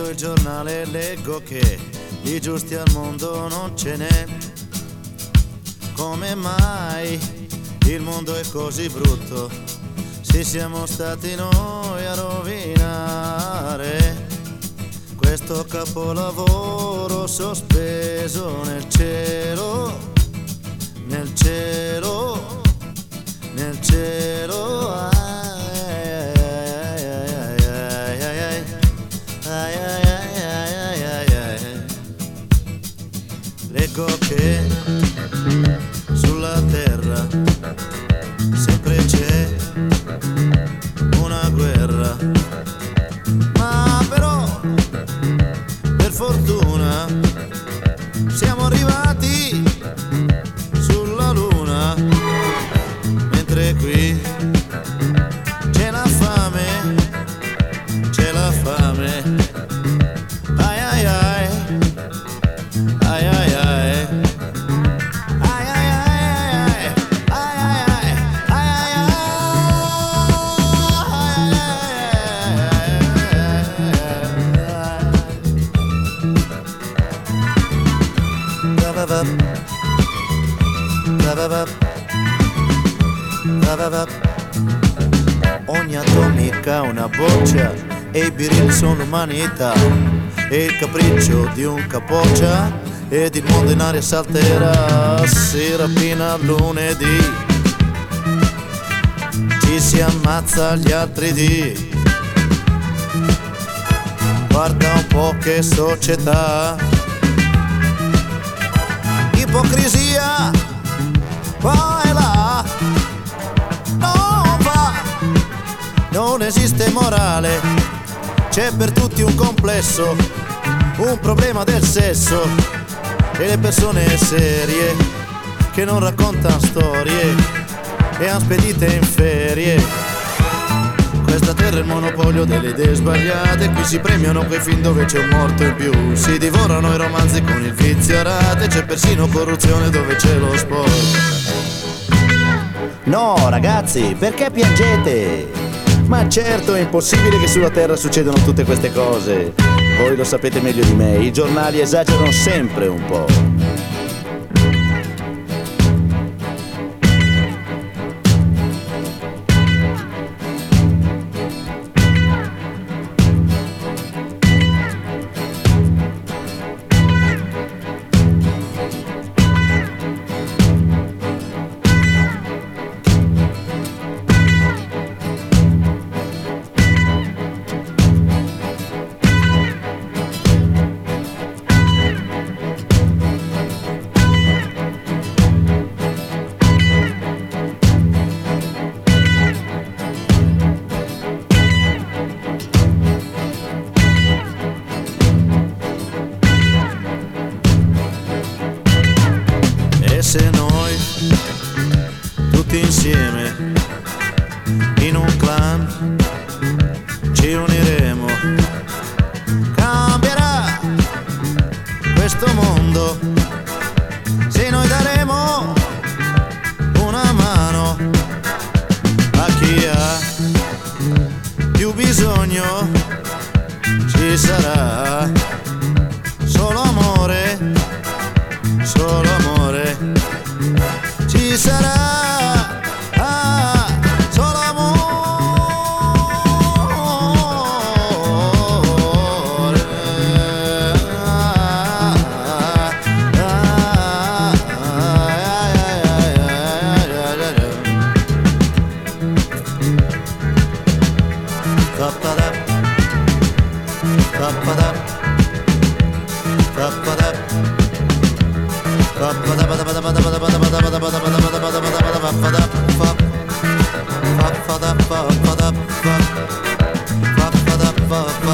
il giornale e leggo che di giusti al mondo non ce n'è. Come mai il mondo è così brutto? Sì, siamo stati noi a rovinare questo capolavoro sospeso nel cielo, nel cielo, nel cielo. Leggo che sulla terra sempre c'è una guerra, ma però per fortuna siamo arrivati sulla luna, mentre qui c'è la fame, c'è la fame. Ai ai ai, ai ai ai, ai ai ai, ai ai ai, ai ai ai. Ogni atomica è una boccia e i birilli sono l'umanità, e il capriccio di un capoccia ed il mondo in aria salterà. Si rapina lunedì, ci si ammazza gli altri dì. Guarda un po' che società, ipocrisia qua e là, non va, non esiste morale, c'è per tutti un complesso, un problema del sesso, e le persone serie che non raccontano storie e han spedite in ferie. Questa terra è il monopolio delle idee sbagliate, qui si premiano quei film dove c'è un morto in più, si divorano i romanzi con il vizio a rate, c'è persino corruzione dove c'è lo sport. No, ragazzi, perché piangete? Ma certo, è impossibile che sulla Terra succedano tutte queste cose. Voi lo sapete meglio di me, i giornali esagerano sempre un po'. E se noi tutti insieme in un clan ci uniremo, cambierà questo mondo. Se noi daremo una mano a chi ha più bisogno, ci sarà solo amore, solo amore, ci sarà solo amore. Fa